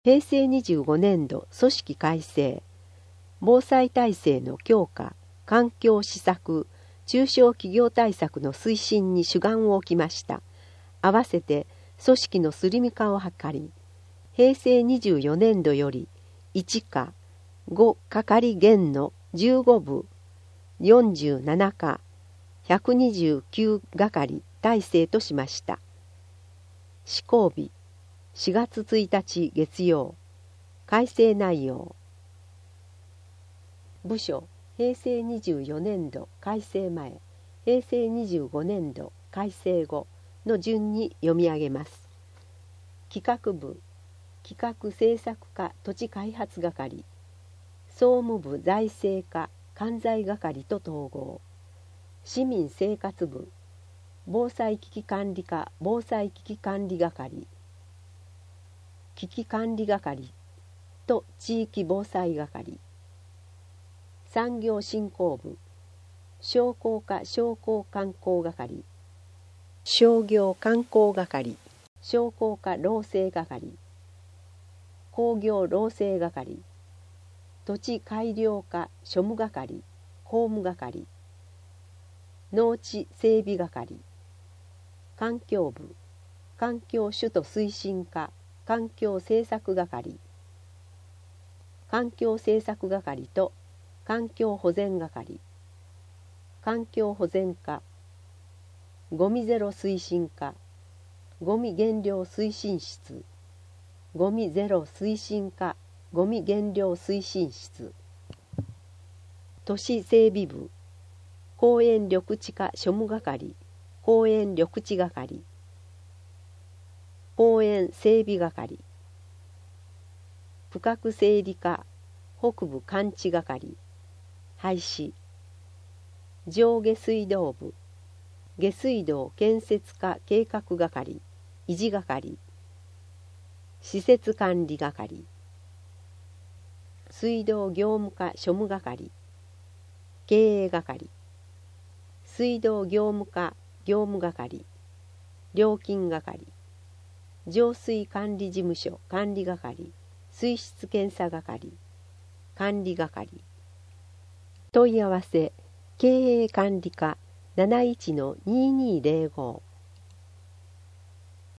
平成25年度組織改正、防災体制の強化、環境施策、中小企業対策の推進に主眼を置きました。合わせて組織のスリム化を図り、平成24年度より1課5係減の15部47課129係体制としました。施行日4月1日月曜。改正内容。部署平成24年度改正前、平成25年度改正後の順に読み上げます。企画部企画政策課土地開発係、総務部財政課管財係と統合。市民生活部防災危機管理課防災危機管理係、危機管理係と地域防災係。産業振興部商工課商工観光係、商業観光係、商工課労政係、工業労政係、土地改良課庶務係、工務係、農地整備係。環境部環境首都推進課環境政策係、環境政策係と環境保全係。環境保全課ゴミゼロ推進課ゴミ減量推進室、ゴミゼロ推進課ゴミ減量推進室。都市整備部公園緑地課庶務係公園緑地係、公園整備係。区画整理課北部管地係廃止。上下水道部下水道建設課計画係維持係。施設管理係。水道業務課庶務係経営係。水道業務課業務係料金係。浄水管理事務所管理係水質検査係管理係。問い合わせ経営管理課71-2205